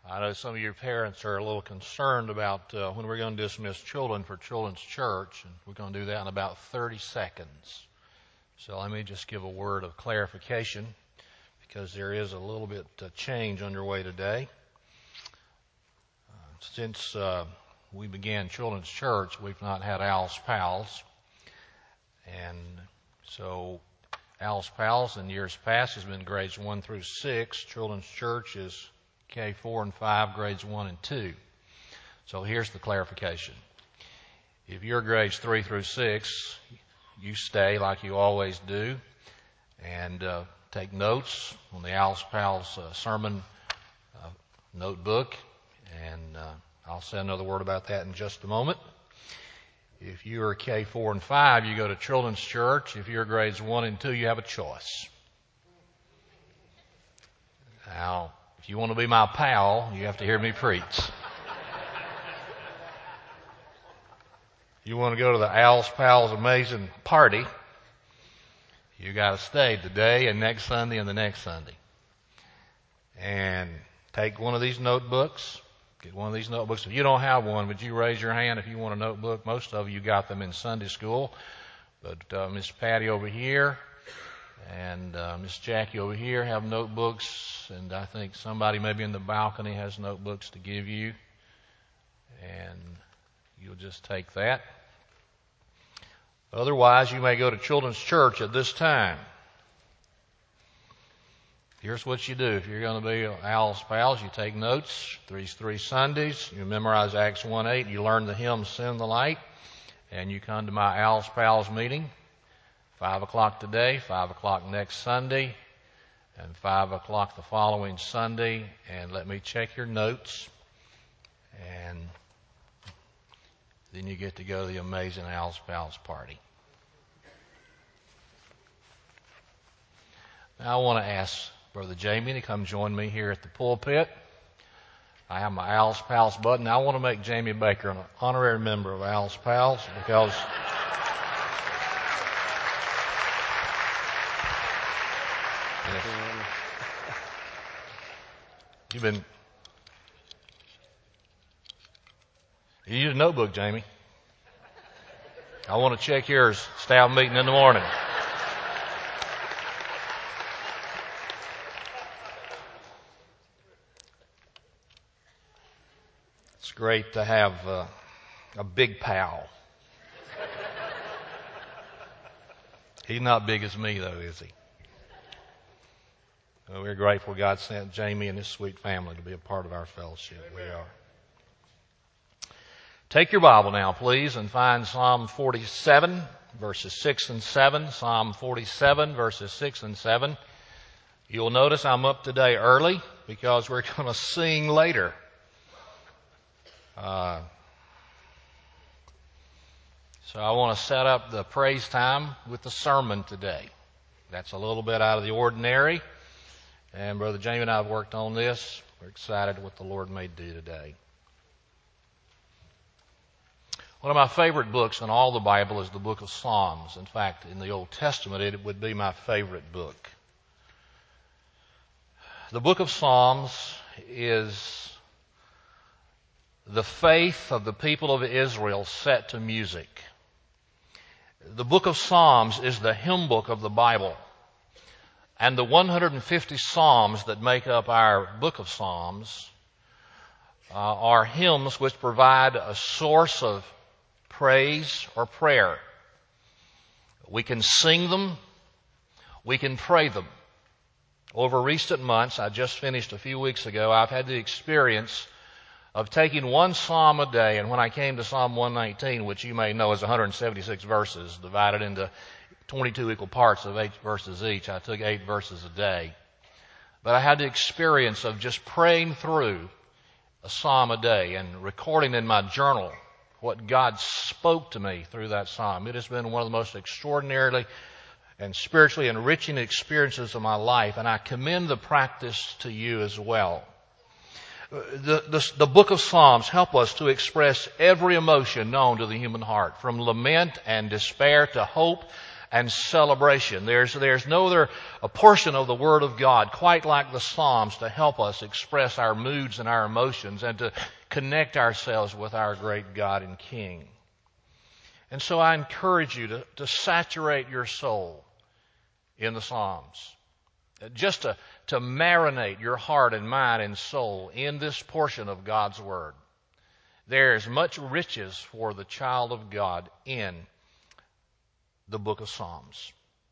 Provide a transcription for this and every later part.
I know some of your parents are a little concerned about when we're going to dismiss children for Children's Church, and we're going to do that in about 30 seconds. So let me just give a word of clarification, because there is a little bit change underway today. Since we began Children's Church, we've not had Al's Pals, and so Al's Pals in years past has been grades 1 through 6. Children's Church is K4 and 5, grades 1 and 2. So here's the clarification. If you're grades 3 through 6, you stay like you always do and take notes on the Al's Pals sermon notebook, and I'll say another word about that in just a moment. If you're K4 and 5, you go to Children's Church. If you're grades 1 and 2, you have a choice. Now, if you want to be my pal, you have to hear me preach. You want to go to the Al's Pals Amazing Party, you got to stay today and next Sunday and the next Sunday. And take one of these notebooks. Get one of these notebooks. If you don't have one, would you raise your hand if you want a notebook? Most of you got them in Sunday school. But Miss Patty over here and Miss Jackie over here have notebooks. And I think somebody maybe in the balcony has notebooks to give you. And you'll just take that. Otherwise, you may go to Children's Church at this time. Here's what you do. If you're going to be Al's Pals, you take notes. These 3 Sundays. You memorize Acts 1:8. You learn the hymn, Send the Light. And you come to my Al's Pals meeting. 5 o'clock today, 5 o'clock next Sunday, and 5 o'clock the following Sunday. And let me check your notes. And then you get to go to the amazing Al's Pals party. Now I want to ask Brother Jamie to come join me here at the pulpit. I have my Al's Pals button. I want to make Jamie Baker an honorary member of Al's Pals because you need a notebook, Jamie. I want to check yours. Staff meeting in the morning. It's great to have a big pal. He's not big as me, though, is he? Well, we're grateful God sent Jamie and his sweet family to be a part of our fellowship. We are. Take your Bible now, please, and find Psalm 47, verses 6 and 7. Psalm 47, verses 6 and 7. You'll notice I'm up today early because we're going to sing later. So I want to set up the praise time with the sermon today. That's a little bit out of the ordinary. And Brother Jamie and I have worked on this. We're excited what the Lord may do today. One of my favorite books in all the Bible is the book of Psalms. In fact, in the Old Testament, it would be my favorite book. The book of Psalms is the faith of the people of Israel set to music. The book of Psalms is the hymn book of the Bible. And the 150 Psalms that make up our book of Psalms are hymns which provide a source of praise or prayer. We can sing them. We can pray them. Over recent months, I just finished a few weeks ago, I've had the experience of taking one psalm a day, and when I came to Psalm 119, which you may know is 176 verses, divided into 22 equal parts of 8 verses each, I took 8 verses a day. But I had the experience of just praying through a psalm a day and recording in my journal what God spoke to me through that psalm. It has been one of the most extraordinarily and spiritually enriching experiences of my life, and I commend the practice to you as well. The book of Psalms help us to express every emotion known to the human heart, from lament and despair to hope and celebration. There's no other a portion of the Word of God quite like the Psalms to help us express our moods and our emotions and to connect ourselves with our great God and King. And so I encourage you to saturate your soul in the Psalms. Just to marinate your heart and mind and soul in this portion of God's Word. There's much riches for the child of God in the book of Psalms.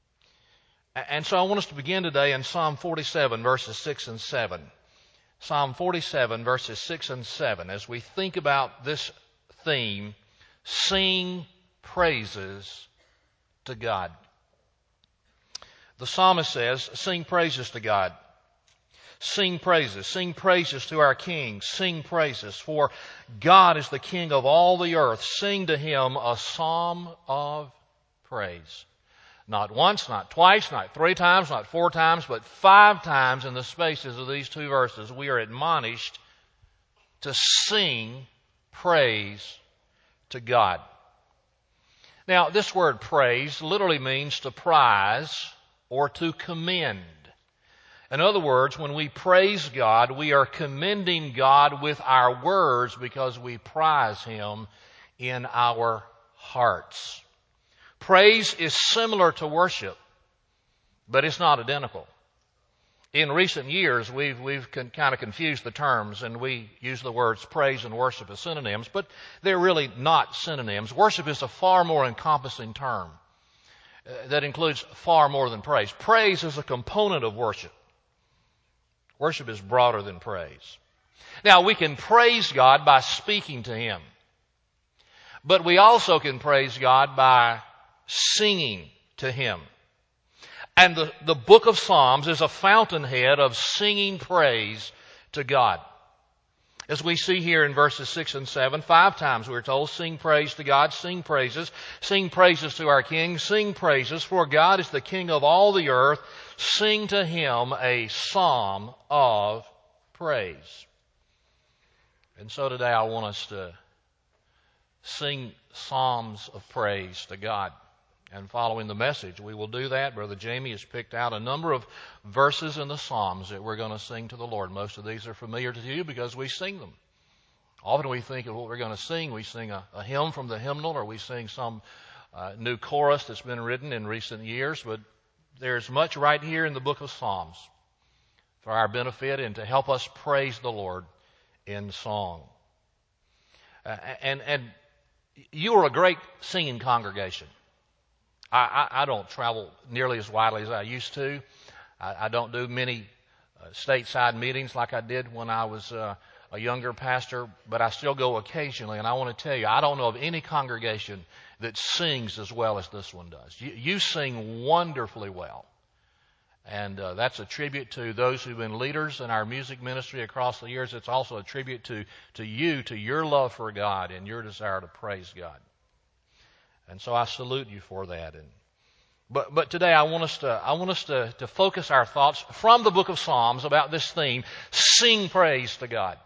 And so I want us to begin today in Psalm 47, verses 6 and 7. Psalm 47, verses 6 and 7, as we think about this theme, sing praises to God. The psalmist says, sing praises to God. Sing praises to our King, sing praises, for God is the King of all the earth. Sing to Him a psalm of praise. Not once, not twice, not 3 times, not 4 times, but 5 times in the spaces of these 2 verses, we are admonished to sing praise to God. Now, this word praise literally means to prize or to commend. In other words, when we praise God, we are commending God with our words because we prize Him in our hearts. Praise is similar to worship, but it's not identical. In recent years, we've kind of confused the terms, and we use the words praise and worship as synonyms, but they're really not synonyms. Worship is a far more encompassing term that includes far more than praise. Praise is a component of worship. Worship is broader than praise. Now, we can praise God by speaking to Him, but we also can praise God by singing to Him. And the book of Psalms is a fountainhead of singing praise to God. As we see here in verses 6 and 7, 5 times we're told, sing praise to God, sing praises to our King, sing praises, for God is the King of all the earth. Sing to Him a psalm of praise. And so today I want us to sing psalms of praise to God. And following the message, we will do that. Brother Jamie has picked out a number of verses in the Psalms that we're going to sing to the Lord. Most of these are familiar to you because we sing them. Often we think of what we're going to sing. We sing a hymn from the hymnal, or we sing some new chorus that's been written in recent years. But there's much right here in the book of Psalms for our benefit and to help us praise the Lord in song. And you are a great singing congregation. I don't travel nearly as widely as I used to. I don't do many stateside meetings like I did when I was a younger pastor, but I still go occasionally. And I want to tell you, I don't know of any congregation that sings as well as this one does. You sing wonderfully well. And that's a tribute to those who've been leaders in our music ministry across the years. It's also a tribute to you, to your love for God and your desire to praise God. And so I salute you for that. But today I want us to focus our thoughts from the book of Psalms about this theme: sing praise to God.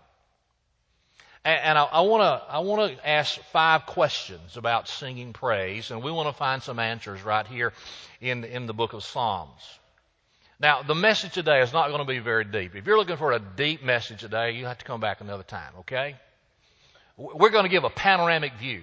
And I want to ask 5 questions about singing praise, and we want to find some answers right here in the book of Psalms. Now, the message today is not going to be very deep. If you're looking for a deep message today, you have to come back another time. Okay? We're going to give a panoramic view.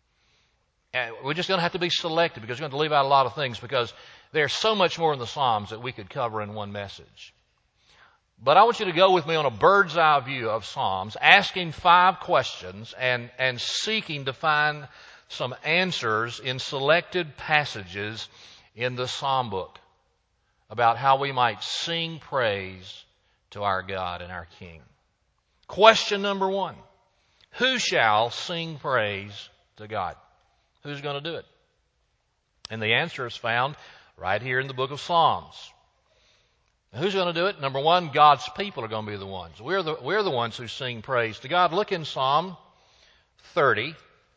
And we're just going to have to be selective because we're going to leave out a lot of things because there's so much more in the Psalms that we could cover in one message. But I want you to go with me on a bird's eye view of Psalms, asking 5 questions and seeking to find some answers in selected passages in the Psalm book about how we might sing praise to our God and our King. Question number 1. Who shall sing praise to God? Who's going to do it? And the answer is found right here in the book of Psalms. Now, who's going to do it? Number 1, God's people are going to be the ones. We're the ones who sing praise to God. Look in Psalm 30,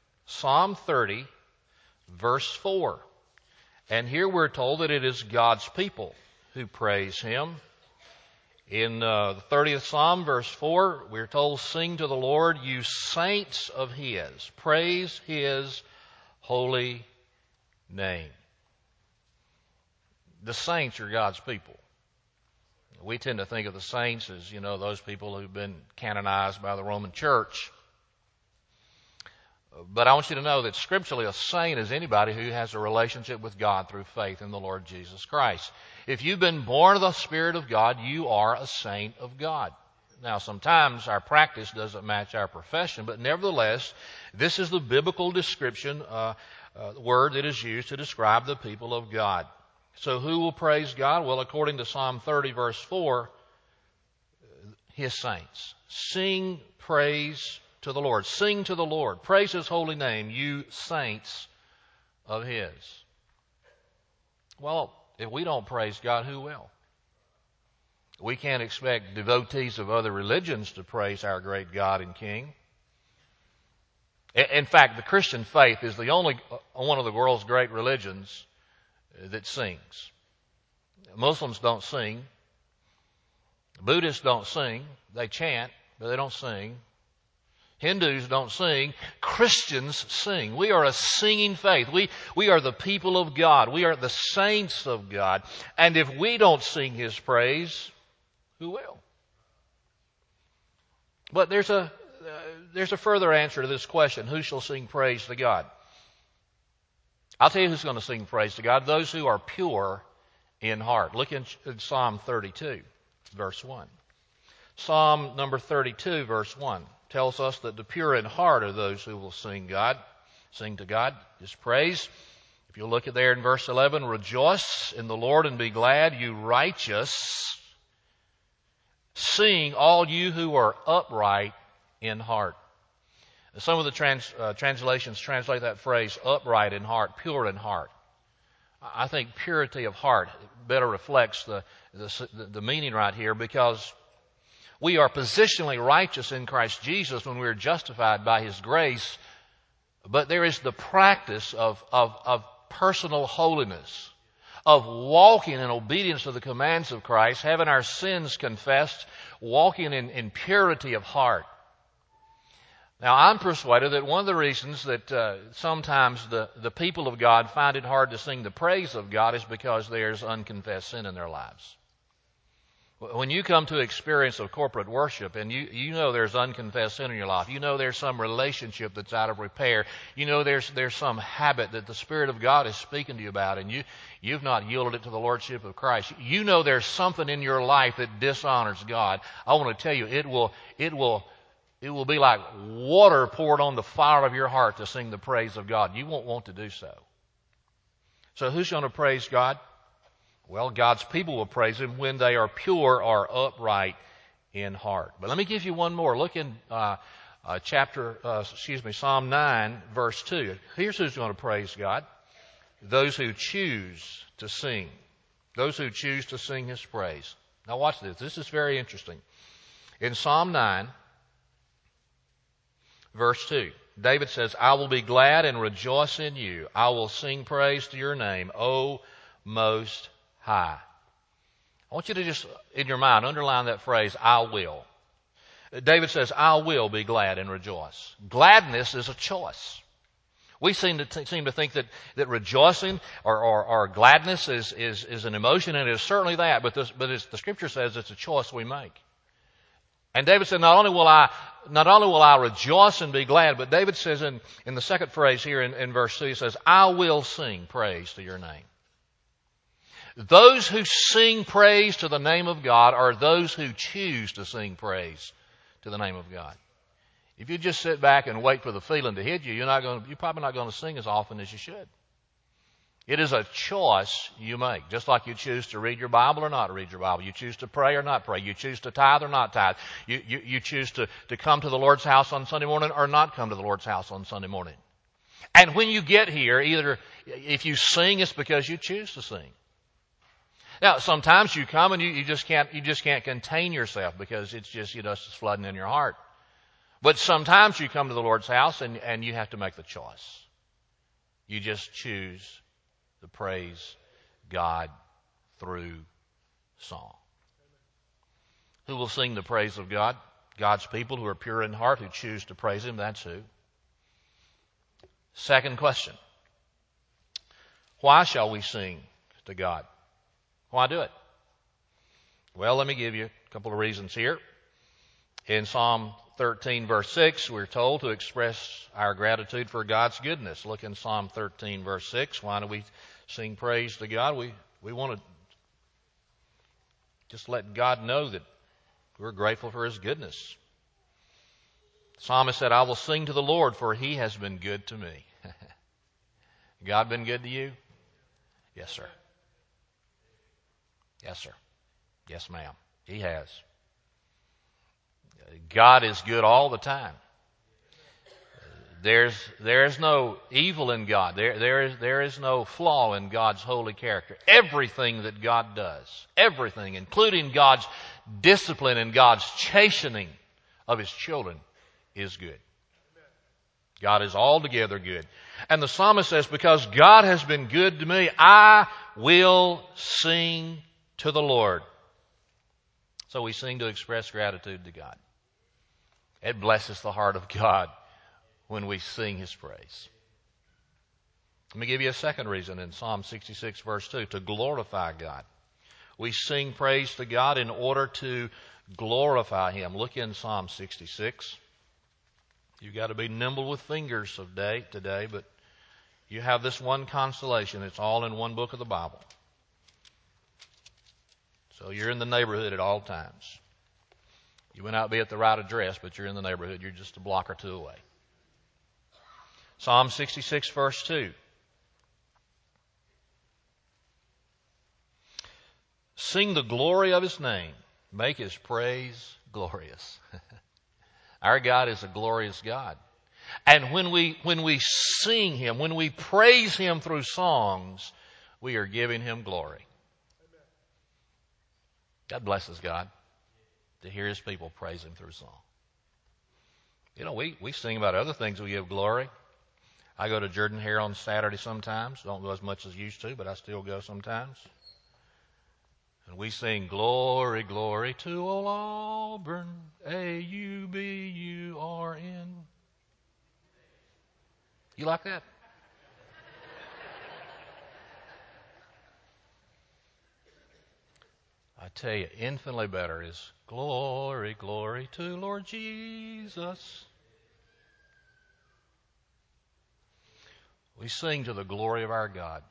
verse 4. And here we're told that it is God's people who praise Him. In the 30th Psalm, verse 4, we're told, sing to the Lord, you saints of His. Praise His holy name. The saints are God's people. We tend to think of the saints as, those people who've been canonized by the Roman Church. But I want you to know that scripturally a saint is anybody who has a relationship with God through faith in the Lord Jesus Christ. If you've been born of the Spirit of God, you are a saint of God. Now, sometimes our practice doesn't match our profession, but nevertheless, this is the biblical description, word that is used to describe the people of God. So who will praise God? Well, according to Psalm 30, verse 4, His saints. Sing praise to the Lord. Sing to the Lord. Praise His holy name, you saints of His. Well, if we don't praise God, who will? We can't expect devotees of other religions to praise our great God and King. In fact, the Christian faith is the only one of the world's great religions that sings. Muslims don't sing. Buddhists don't sing. They chant, but they don't sing. Hindus don't sing. Christians sing. We are a singing faith. We are the people of God. We are the saints of God. And if we don't sing His praise, who will? But there's a further answer to this question. Who shall sing praise to God? I'll tell you who's going to sing praise to God. Those who are pure in heart. Look in Psalm 32, verse 1. Psalm number 32, verse 1 tells us that the pure in heart are those who will sing to God, His praise. If you look at there in verse 11, rejoice in the Lord and be glad, you righteous. Sing, all you who are upright in heart. Some of the translations translate that phrase upright in heart, pure in heart. I think purity of heart better reflects the meaning right here, because we are positionally righteous in Christ Jesus when we are justified by His grace, but there is the practice of personal holiness, of walking in obedience to the commands of Christ, having our sins confessed, walking in purity of heart. Now, I'm persuaded that one of the reasons that sometimes the people of God find it hard to sing the praise of God is because there's unconfessed sin in their lives. When you come to experience of corporate worship and you know there's unconfessed sin in your life, you know there's some relationship that's out of repair, you know there's some habit that the Spirit of God is speaking to you about, and you've not yielded it to the Lordship of Christ, you know there's something in your life that dishonors God, I want to tell you, it will be like water poured on the fire of your heart to sing the praise of God. You won't want to do so. So who's going to praise God? Well, God's people will praise Him when they are pure or upright in heart. But let me give you one more. Look in Psalm 9, verse 2. Here's who's going to praise God. Those who choose to sing. Those who choose to sing His praise. Now watch this. This is very interesting. In Psalm 9, verse 2, David says, I will be glad and rejoice in you. I will sing praise to your name, O Most High. I want you to just, in your mind, underline that phrase, I will. David says, I will be glad and rejoice. Gladness is a choice. We seem to think that rejoicing or gladness is an emotion, and it is certainly that, but the Scripture says it's a choice we make. And David said, not only will I rejoice and be glad, but David says in the second phrase here in verse 2, he says, I will sing praise to your name. Those who sing praise to the name of God are those who choose to sing praise to the name of God. If you just sit back and wait for the feeling to hit you, you're probably not going to sing as often as you should. It is a choice you make, just like you choose to read your Bible or not read your Bible. You choose to pray or not pray. You choose to tithe or not tithe. You choose to come to the Lord's house on Sunday morning or not come to the Lord's house on Sunday morning. And when you get here, either if you sing, it's because you choose to sing. Now, sometimes you come and you just can't contain yourself because it's just, it's flooding in your heart. But sometimes you come to the Lord's house and you have to make the choice. You just choose to praise God through song. Who will sing the praise of God? God's people who are pure in heart, who choose to praise Him. That's who. Second question. Why shall we sing to God? Why do it? Well, let me give you a couple of reasons here. In Psalm 13, verse 6, we're told to express our gratitude for God's goodness. Look in Psalm 13, verse 6. Why do we sing praise to God? We want to just let God know that we're grateful for His goodness. The psalmist said, I will sing to the Lord, for He has been good to me. God been good to you? Yes, sir. Yes, sir. Yes, ma'am. He has. God is good all the time. There's no evil in God. There is no flaw in God's holy character. Everything that God does, everything, including God's discipline and God's chastening of His children, is good. God is altogether good. And the psalmist says, because God has been good to me, I will sing to the Lord. So we sing to express gratitude to God. It blesses the heart of God when we sing His praise. Let me give you a second reason in Psalm 66, verse 2, to glorify God. We sing praise to God in order to glorify Him. Look in Psalm 66. You've got to be nimble with fingers today, but you have this one consolation. It's all in one book of the Bible. So you're in the neighborhood at all times. You may not be at the right address, but you're in the neighborhood. You're just a block or two away. Psalm 66, verse 2. Sing the glory of His name. Make His praise glorious. Our God is a glorious God. And when we sing Him, when we praise Him through songs, we are giving Him glory. God blesses God to hear His people praise Him through song. You know, we sing about other things we give glory. I go to Jordan-Hare on Saturday sometimes. Don't go as much as used to, but I still go sometimes. And we sing, glory, glory to old Auburn, A-U-B-U-R-N. You like that? I tell you, infinitely better is glory, glory to Lord Jesus. We sing to the glory of our God.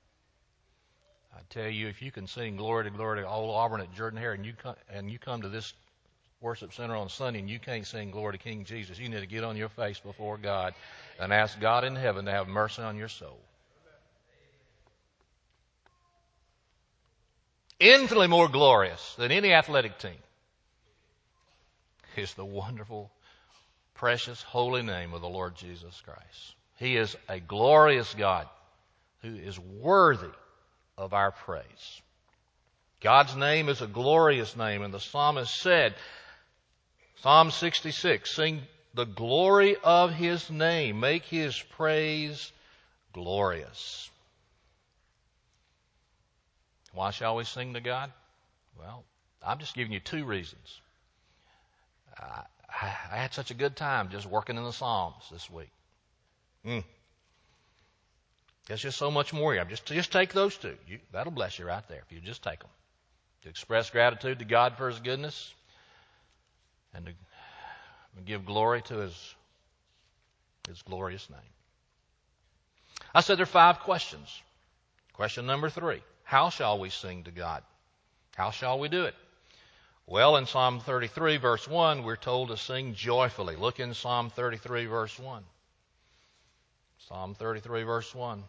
I tell you, if you can sing glory to old Auburn at Jordan-Hare and you come to this worship center on Sunday and you can't sing glory to King Jesus, you need to get on your face before God and ask God in heaven to have mercy on your soul. Infinitely more glorious than any athletic team is the wonderful, precious, holy name of the Lord Jesus Christ. He is a glorious God who is worthy of our praise. God's name is a glorious name, and the psalmist said, Psalm 66, sing the glory of His name, make His praise glorious. Why shall we sing to God? Well, I'm just giving you two reasons. I had such a good time just working in the Psalms this week. There's just so much more here. Just take those two. That'll bless you right there if you just take them. To express gratitude to God for His goodness and to give glory to His glorious name. I said there are 5 questions. Question number 3. How shall we sing to God? How shall we do it? Well, in Psalm 33, verse 1, we're told to sing joyfully. Look in Psalm 33, verse 1. Psalm 33, verse 1.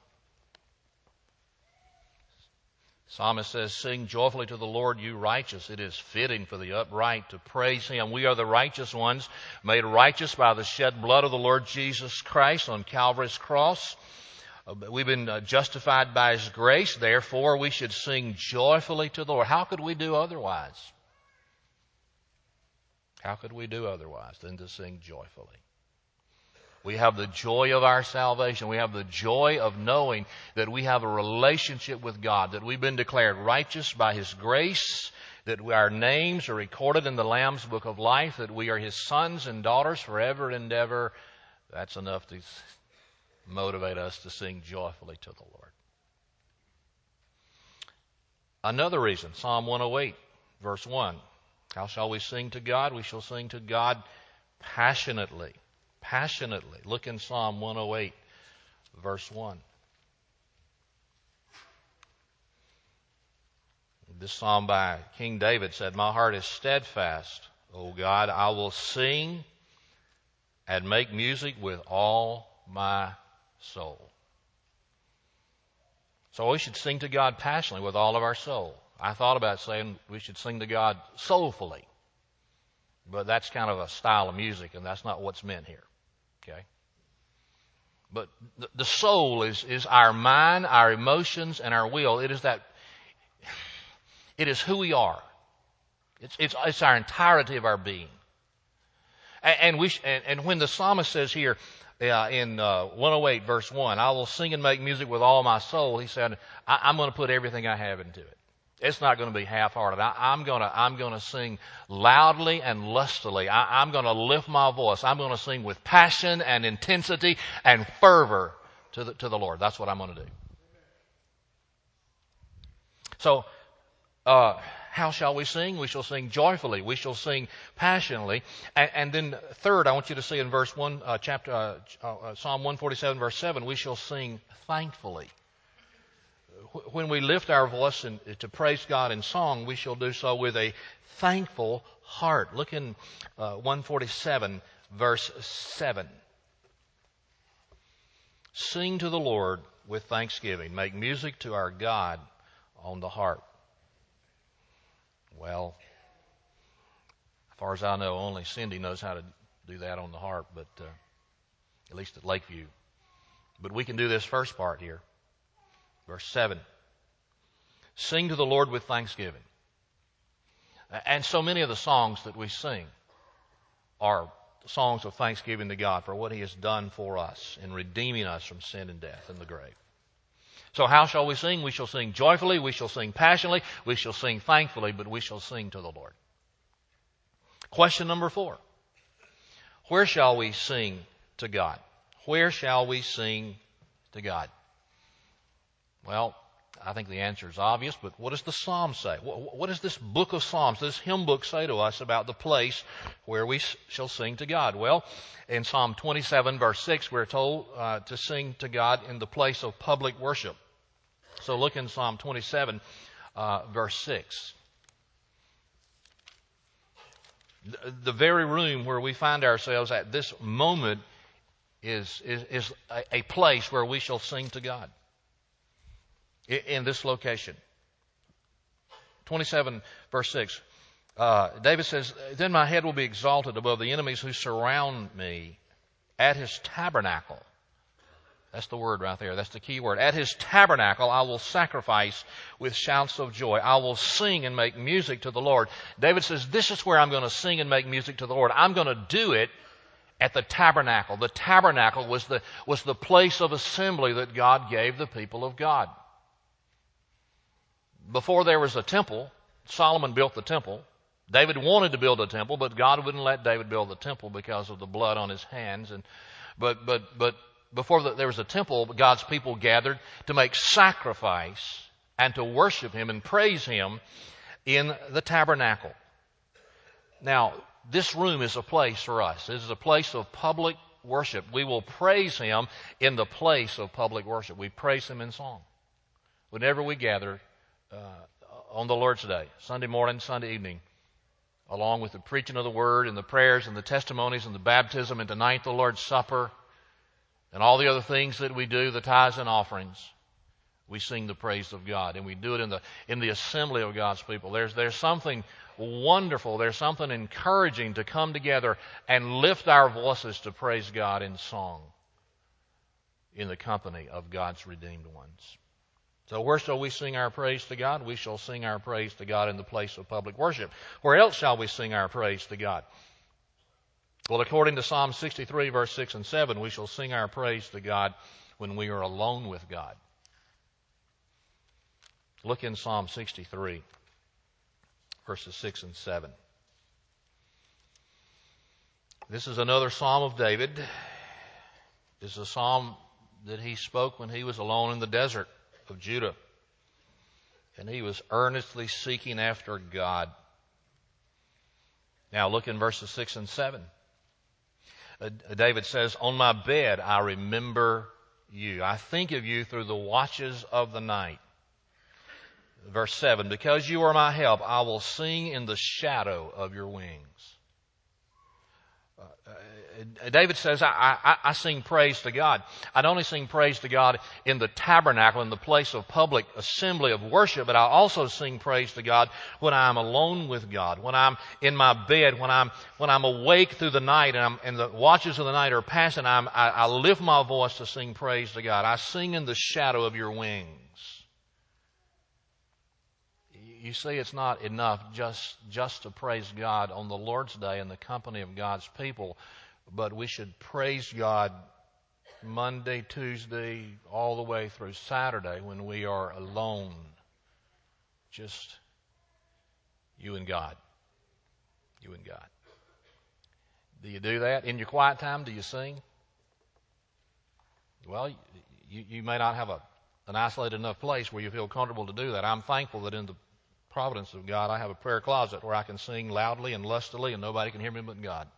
Psalmist says, sing joyfully to the Lord, you righteous. It is fitting for the upright to praise Him. We are the righteous ones, made righteous by the shed blood of the Lord Jesus Christ on Calvary's cross. We've been justified by His grace. Therefore, we should sing joyfully to the Lord. How could we do otherwise? How could we do otherwise than to sing joyfully? We have the joy of our salvation. We have the joy of knowing that we have a relationship with God, that we've been declared righteous by His grace, that our names are recorded in the Lamb's Book of Life, that we are His sons and daughters forever and ever. That's enough to motivate us to sing joyfully to the Lord. Another reason, Psalm 108, verse 1. How shall we sing to God? We shall sing to God passionately. Passionately. Look in Psalm 108, verse 1. This psalm by King David said, "My heart is steadfast, O God. I will sing and make music with all my soul." So we should sing to God passionately with all of our soul. I thought about saying we should sing to God soulfully, but that's kind of a style of music, and that's not what's meant here. Okay? But the soul is our mind, our emotions, and our will. It is who we are. It's our entirety of our being. And when the psalmist says here in 108 verse 1, "I will sing and make music with all my soul," he said, I'm going to put everything I have into it. It's not going to be half-hearted. I'm going to sing loudly and lustily. I'm going to lift my voice. I'm going to sing with passion and intensity and fervor to the Lord. That's what I'm going to do. So, how shall we sing? We shall sing joyfully. We shall sing passionately. And then third, I want you to see in verse 1, Psalm 147, verse 7, we shall sing thankfully. When we lift our voice to praise God in song, we shall do so with a thankful heart. Look in 147, verse 7. "Sing to the Lord with thanksgiving. Make music to our God on the harp." Well, as far as I know, only Cindy knows how to do that on the harp, but at least at Lakeview. But we can do this first part here. Verse 7. "Sing to the Lord with thanksgiving." And so many of the songs that we sing are songs of thanksgiving to God for what He has done for us in redeeming us from sin and death and the grave. So how shall we sing? We shall sing joyfully, we shall sing passionately, we shall sing thankfully, but we shall sing to the Lord. Question number 4. Where shall we sing to God? Where shall we sing to God? Well, I think the answer is obvious, but what does the Psalm say? What does this book of Psalms, this hymn book, say to us about the place where we shall sing to God? Well, in Psalm 27, verse 6, we're told to sing to God in the place of public worship. So look in Psalm 27, verse 6. The very room where we find ourselves at this moment is a place where we shall sing to God. In this location. 27, verse 6. David says, "Then my head will be exalted above the enemies who surround me at His tabernacle." That's the word right there. That's the key word. "At His tabernacle I will sacrifice with shouts of joy. I will sing and make music to the Lord." David says, this is where I'm going to sing and make music to the Lord. I'm going to do it at the tabernacle. The tabernacle was the place of assembly that God gave the people of God. Before there was a temple, Solomon built the temple. David wanted to build a temple, but God wouldn't let David build the temple because of the blood on his hands. But before there was a temple, God's people gathered to make sacrifice and to worship Him and praise Him in the tabernacle. Now, this room is a place for us. It is a place of public worship. We will praise Him in the place of public worship. We praise Him in song. Whenever we gather on the Lord's Day, Sunday morning, Sunday evening, along with the preaching of the Word and the prayers and the testimonies and the baptism and tonight the Lord's Supper and all the other things that we do, the tithes and offerings, we sing the praise of God. And we do it in the assembly of God's people. There's something wonderful, there's something encouraging to come together and lift our voices to praise God in song in the company of God's redeemed ones. So where shall we sing our praise to God? We shall sing our praise to God in the place of public worship. Where else shall we sing our praise to God? Well, according to Psalm 63, verse 6 and 7, we shall sing our praise to God when we are alone with God. Look in Psalm 63, verses 6 and 7. This is another Psalm of David. This is a psalm that he spoke when he was alone in the desert of Judah. And he was earnestly seeking after God. Now look in verses 6 and 7. David says, on my bed I remember you. I think of you through the watches of the night. Verse 7, because you are my help, I will sing in the shadow of your wings. David says, I sing praise to God. I don't only sing praise to God in the tabernacle, in the place of public assembly of worship, but I also sing praise to God when I'm alone with God, when I'm in my bed, when I'm awake through the night and the watches of the night are passing, I lift my voice to sing praise to God. I sing in the shadow of your wings. You see, it's not enough just to praise God on the Lord's Day in the company of God's people, but we should praise God Monday, Tuesday, all the way through Saturday when we are alone. Just you and God. You and God. Do you do that? In your quiet time, do you sing? Well, you may not have an isolated enough place where you feel comfortable to do that. I'm thankful that in the providence of God, I have a prayer closet where I can sing loudly and lustily and nobody can hear me but God.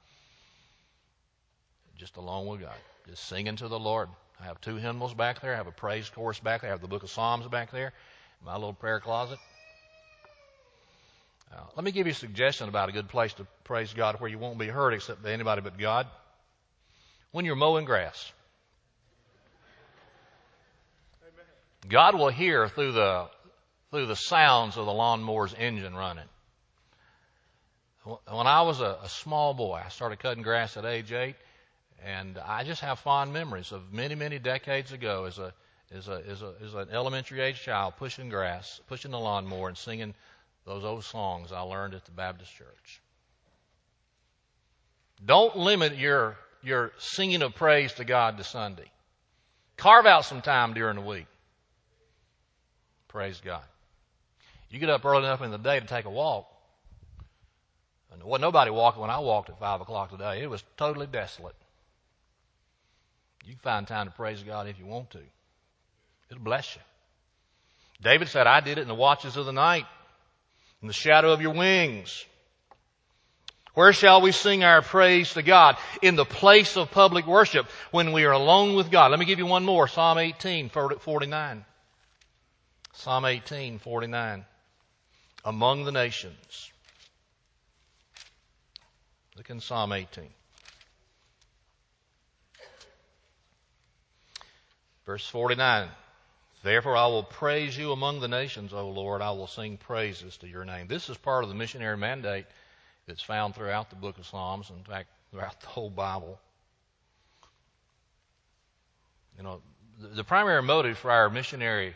Just alone with God. Just singing to the Lord. I have 2 hymnals back there. I have a praise chorus back there. I have the book of Psalms back there. My little prayer closet. Let me give you a suggestion about a good place to praise God where you won't be heard except by anybody but God. When you're mowing grass. God will hear through the sounds of the lawnmower's engine running. When I was a small boy, I started cutting grass at age 8, and I just have fond memories of many, many decades ago as an elementary age child pushing grass, pushing the lawnmower, and singing those old songs I learned at the Baptist church. Don't limit your singing of praise to God to Sunday. Carve out some time during the week. Praise God. You get up early enough in the day to take a walk. And there wasn't nobody walking when I walked at 5 o'clock today. It was totally desolate. You can find time to praise God if you want to. It'll bless you. David said, I did it in the watches of the night, in the shadow of your wings. Where shall we sing our praise to God? In the place of public worship, when we are alone with God. Let me give you one more. Psalm 18:49. Psalm 18:49. Among the nations. Look in Psalm 18. Verse 49. Therefore I will praise you among the nations, O Lord. I will sing praises to your name. This is part of the missionary mandate that's found throughout the book of Psalms, in fact, throughout the whole Bible. You know, the primary motive for our missionary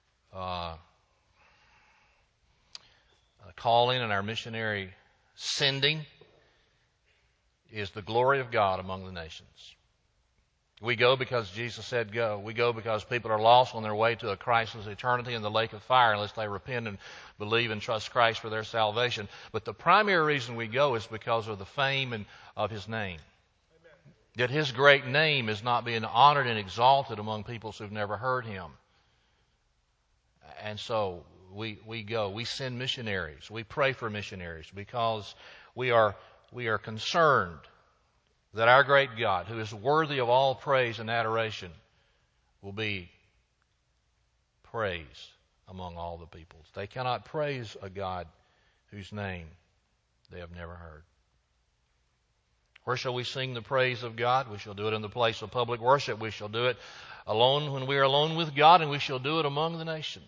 calling and our missionary sending is the glory of God among the nations. We go because Jesus said go. We go because people are lost on their way to a Christless eternity in the lake of fire unless they repent and believe and trust Christ for their salvation. But the primary reason we go is because of the fame of His name. Amen. That His great name is not being honored and exalted among peoples who've never heard Him. And so we go. We send missionaries. We pray for missionaries because we are concerned that our great God, who is worthy of all praise and adoration, will be praised among all the peoples. They cannot praise a God whose name they have never heard. Where shall we sing the praise of God? We shall do it in the place of public worship. We shall do it alone when we are alone with God, and we shall do it among the nations.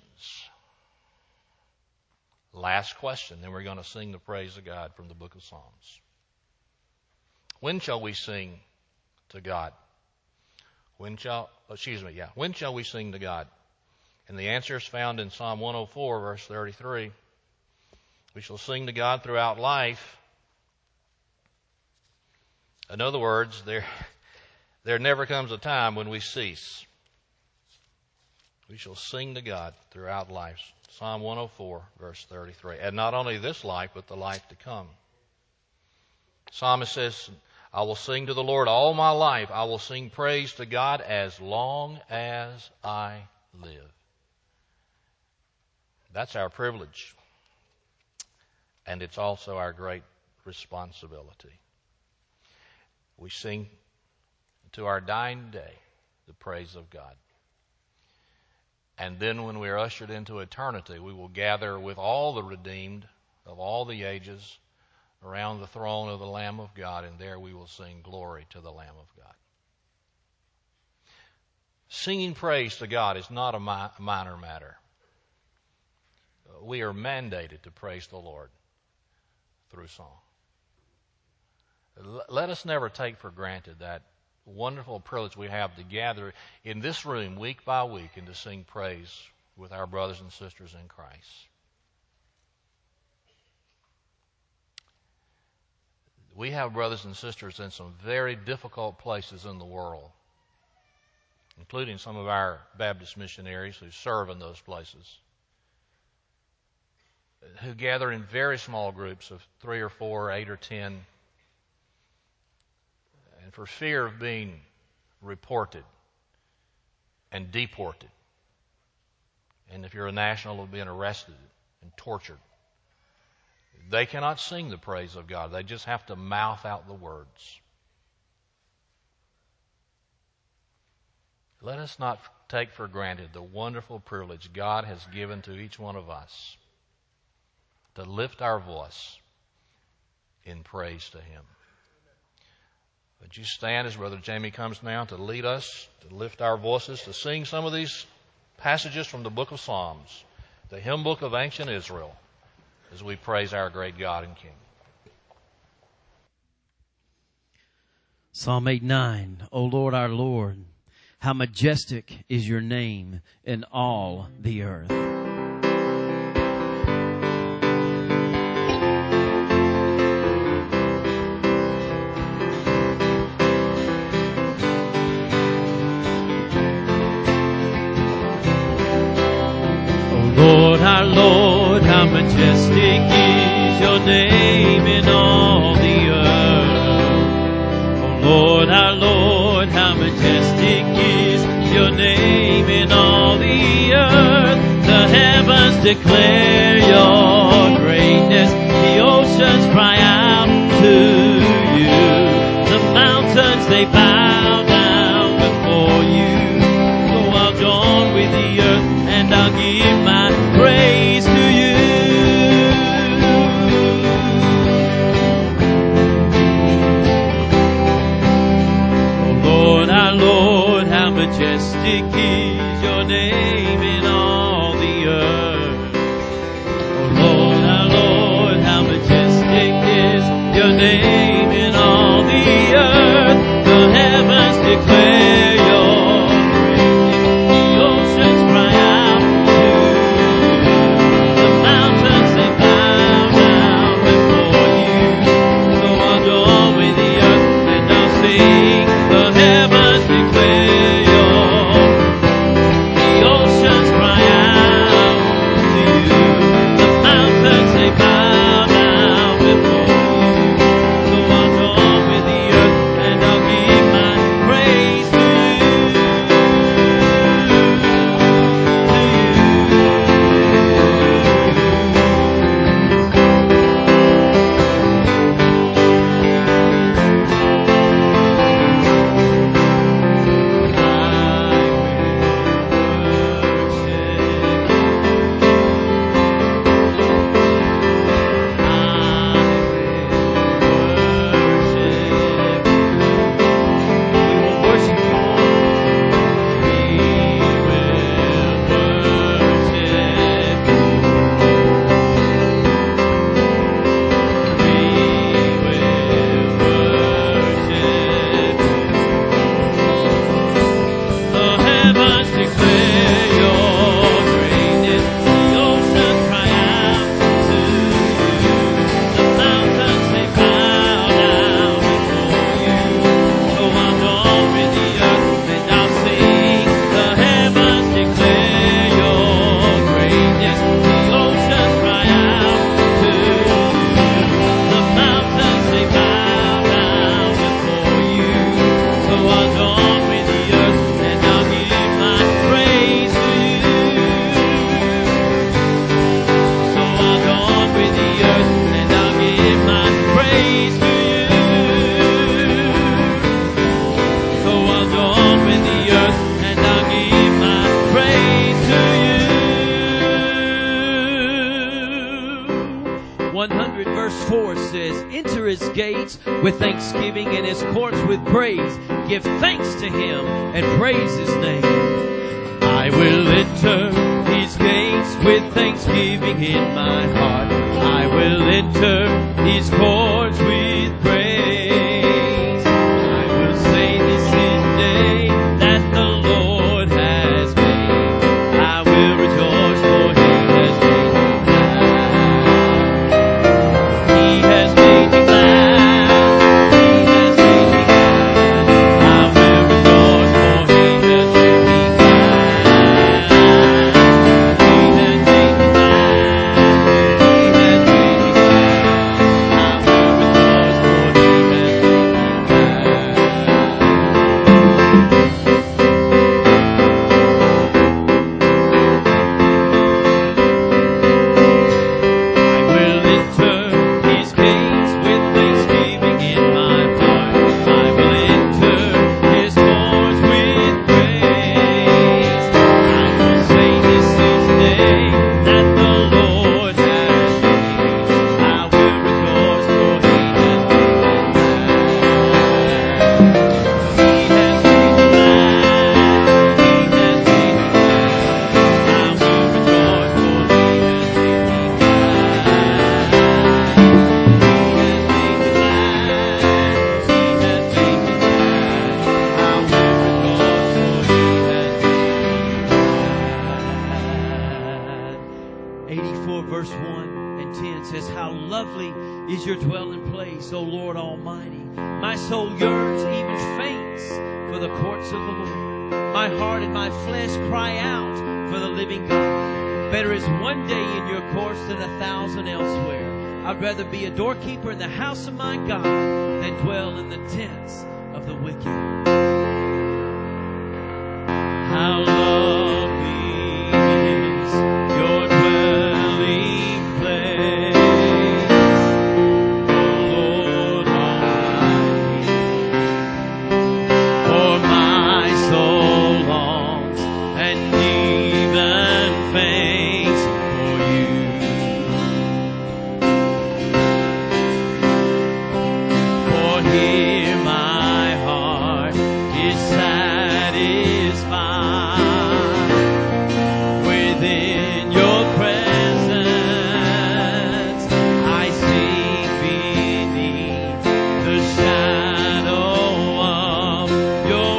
Last question, then we're going to sing the praise of God from the book of Psalms. When shall we sing to God? When shall we sing to God? And the answer is found in Psalm 104, verse 33. We shall sing to God throughout life. In other words, there never comes a time when we cease. We shall sing to God throughout life. Psalm 104, verse 33. And not only this life, but the life to come. Psalmist says, I will sing to the Lord all my life. I will sing praise to God as long as I live. That's our privilege. And it's also our great responsibility. We sing to our dying day the praise of God. And then when we are ushered into eternity, we will gather with all the redeemed of all the ages around the throne of the Lamb of God, and there we will sing glory to the Lamb of God. Singing praise to God is not a minor matter. We are mandated to praise the Lord through song. Let us never take for granted that wonderful privilege we have to gather in this room week by week and to sing praise with our brothers and sisters in Christ. We have brothers and sisters in some very difficult places in the world, including some of our Baptist missionaries who serve in those places, who gather in very small groups of 3 or 4, 8 or 10, and for fear of being reported and deported, and if you're a national, of being arrested and tortured, they cannot sing the praise of God. They just have to mouth out the words. Let us not take for granted the wonderful privilege God has given to each one of us to lift our voice in praise to Him. Would you stand as Brother Jamie comes now to lead us, to lift our voices, to sing some of these passages from the book of Psalms, the hymn book of ancient Israel, as we praise our great God and King. Psalm 8:9. O Lord, our Lord, how majestic is your name in all the earth. Lord, our Lord, how majestic is your name in all the earth. Oh Lord, our Lord, how majestic is your name in all the earth. The heavens declare your greatness, the oceans cry out to you. The mountains, they bow down before you. So I'll join with the earth and I'll give my praise to you. Oh Lord, our Lord, how majestic is your name in all the earth. Oh Lord, our Lord, how majestic is your name in all the earth. The heavens declare your greatness, the oceans cry out to you. The mountains, they bow down before you. So I'll join with the earth and I'll sing. The heavens declare your, the oceans cry out to you. The mountains, they bow down before you. So gates with thanksgiving and His courts with praise. Give thanks to Him and praise His name. I will enter His gates with thanksgiving in my heart. I will enter His courts with praise. I will say this is the day that the Lord has made. I will rejoice for He has made me glad. He has made me glad. He has made me glad. I will rejoice for He has made me glad. He has made me glad. He has made me glad. I will rejoice for He has made me I will enter His gates with thanksgiving in my heart. I will enter His courts with praise. I will say this is the day that the Lord has made. I will rejoice for He has made me glad. He has made me glad. He has made me glad. I will rejoice for He has made me glad. 84 verse 1 and 10 says, How lovely is your dwelling place, O Lord Almighty. My soul yearns, even faints, for the courts of the Lord. My heart and my flesh cry out for the living God. Better is one day in your courts than 1,000 elsewhere. I'd rather be a doorkeeper in the house of my God than dwell in the tents of the wicked. How lovely is your dwelling place, O Lord Almighty. For my soul longs and even faints for you. For here my heart is satisfied within your presence. I sink beneath the shadow of your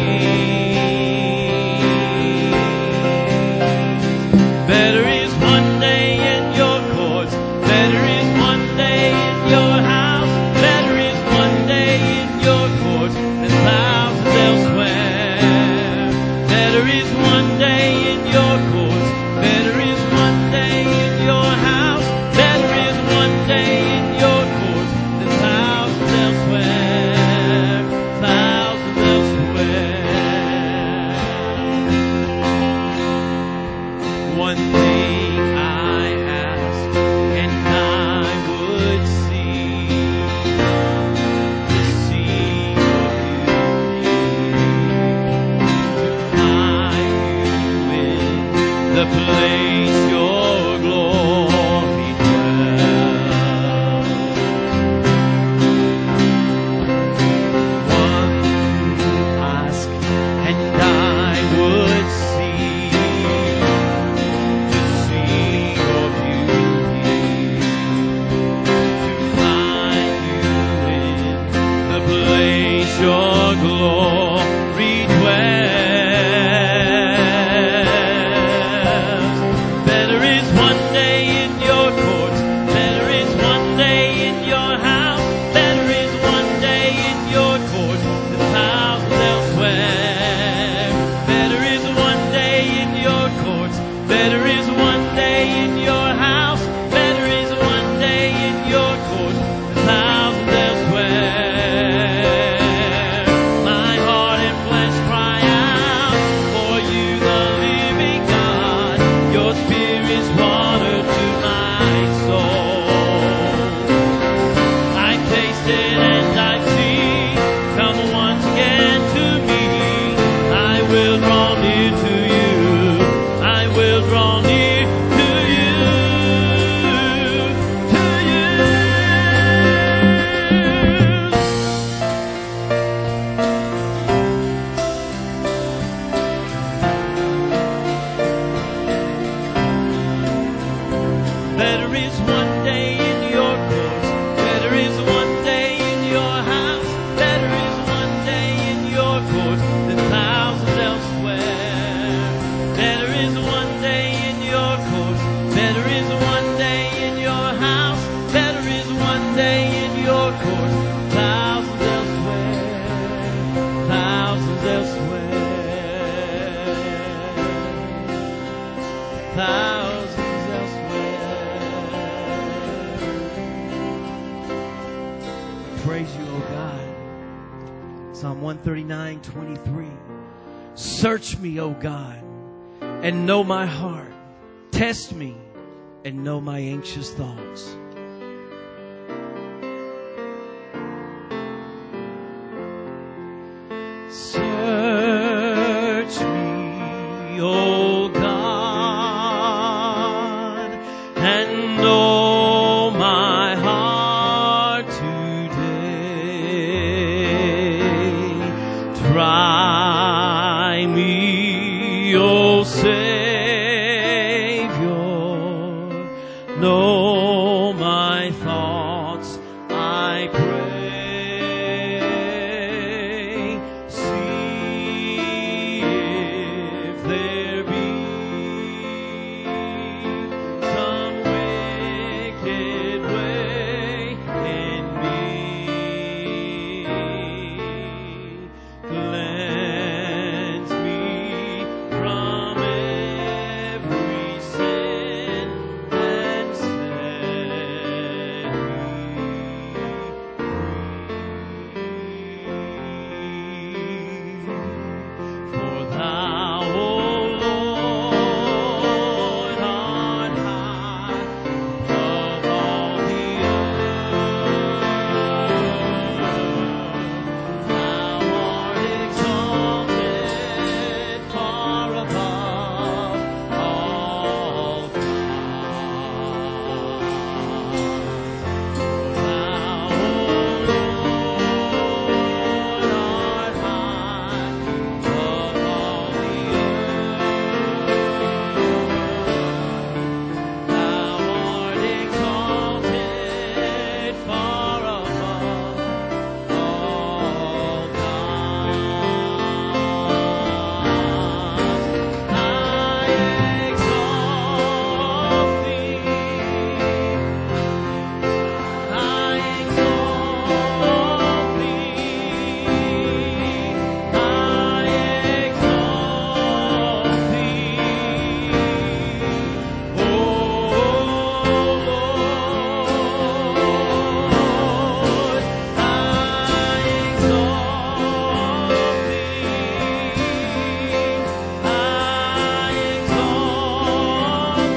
wings. Better is one day in your courts. Better is one day in your house. Better is one day in your courts than thousands elsewhere. Better is one day in your courts. Better is one day in your house. Better is one day in your courts than thousands elsewhere. Thousands elsewhere. One thing I ask, and I would to see your beauty, to find you in the place your glory dwells. One ask, and I would to see your beauty, to find you in the place your glory dwells. Better is one day in your courts. Better is one day in your house. Better is one day in your courts than thousands elsewhere. Better is one day in your courts. Better is one day in your house. Better is one day in your courts than thousands elsewhere. My heart God. Psalm 139:23. Search me, O God, and know my heart. Test me and know my anxious thoughts. Search me, O God, and know my heart today. Try me, O Savior, know my thoughts, I pray. See if there be some wicked way in me. Cleanse me from every sin and set me free. For thou, O Lord, art high above all the earth. Thou art exalted far above all gods. For thou, O Lord, art high above all the earth. Thou art exalted far above all gods. I exalt thee. I exalt thee. I exalt thee. O Lord, I exalt thee. I exalt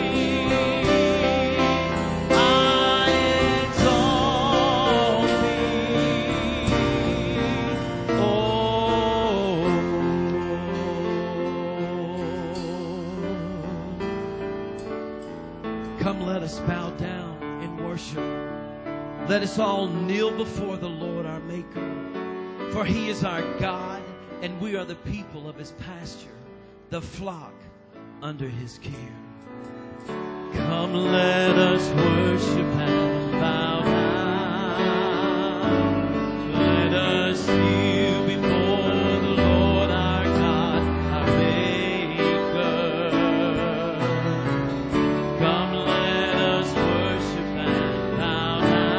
thee. I exalt thee, O Lord. Come, let us bow down in worship. Let us all kneel before the Lord our Maker. For He is our God, and we are the people of His pasture, the flock under His care. Come, let us worship and bow down. Let us kneel before the Lord our God, our Maker. Come, let us worship and bow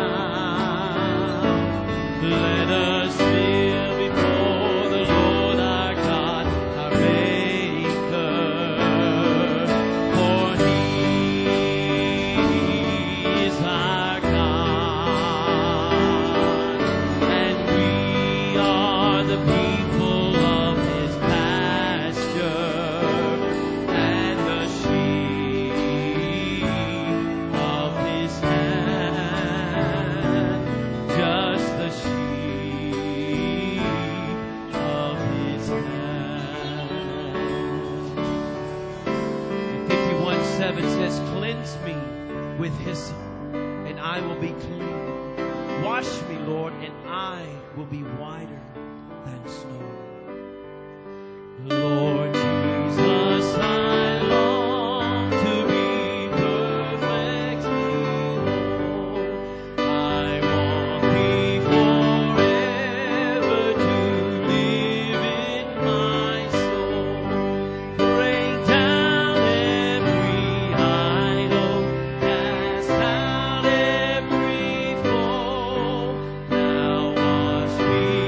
down. Let us kneel before the Lord our God, our Maker. For He is our God, and we are the people of His pasture, and the sheep of His hand, just the sheep of His hand. And 51:7 says, cleanse me with hyssop, and I will be clean. Wash me, Lord, and I will be whiter than snow. Lord Jesus, I long to be perfectly whole. I want Thee forever to live in my soul. Break down every idol, cast out every foe. Now wash me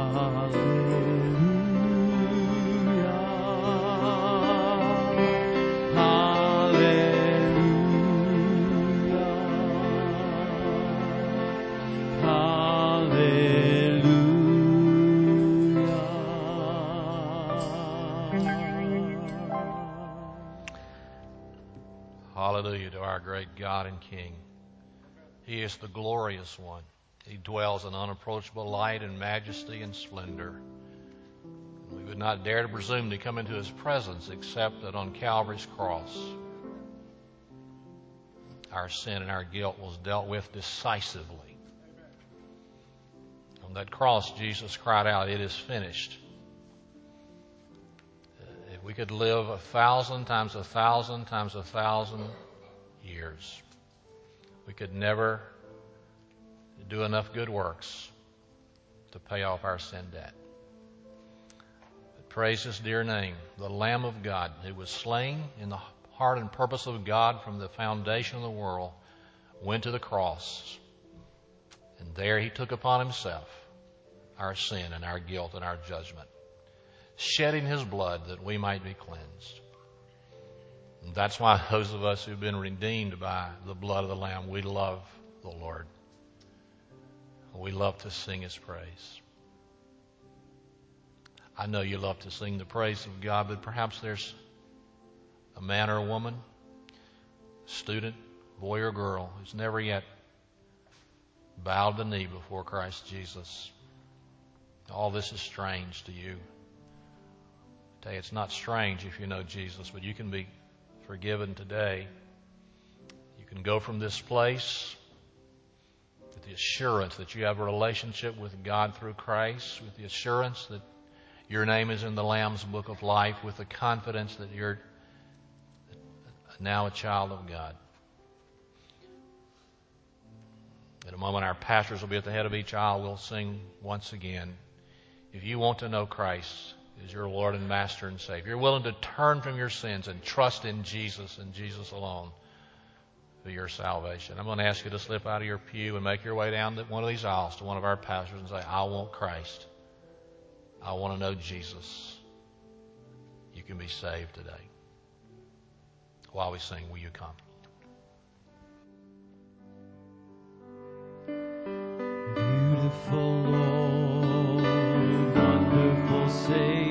Hallelujah to our great God and King. He is the glorious one. He dwells in unapproachable light and majesty and splendor. We would not dare to presume to come into His presence except that on Calvary's cross, our sin and our guilt was dealt with decisively. On that cross, Jesus cried out, "It is finished." If we could live 1,000 times 1,000 times 1,000 years, we could never do enough good works to pay off our sin debt. But praise His dear name, the Lamb of God, who was slain in the heart and purpose of God from the foundation of the world, went to the cross, and there He took upon Himself our sin and our guilt and our judgment, shedding His blood that we might be cleansed. And that's why those of us who've been redeemed by the blood of the Lamb, we love the Lord. We love to sing His praise. I know you love to sing the praise of God, but perhaps there's a man or a woman, student, boy or girl, who's never yet bowed the knee before Christ Jesus. All this is strange to you. I tell you, it's not strange if you know Jesus, but you can be forgiven today. You can go from this place with the assurance that you have a relationship with God through Christ, with the assurance that your name is in the Lamb's Book of Life, with the confidence that you're now a child of God. In a moment, our pastors will be at the head of each aisle. We'll sing once again. If you want to know Christ as your Lord and Master and Savior, you're willing to turn from your sins and trust in Jesus and Jesus alone for your salvation, I'm going to ask you to slip out of your pew and make your way down to one of these aisles to one of our pastors and say, "I want Christ. I want to know Jesus." You can be saved today. While we sing, will you come? Beautiful Lord, wonderful Savior.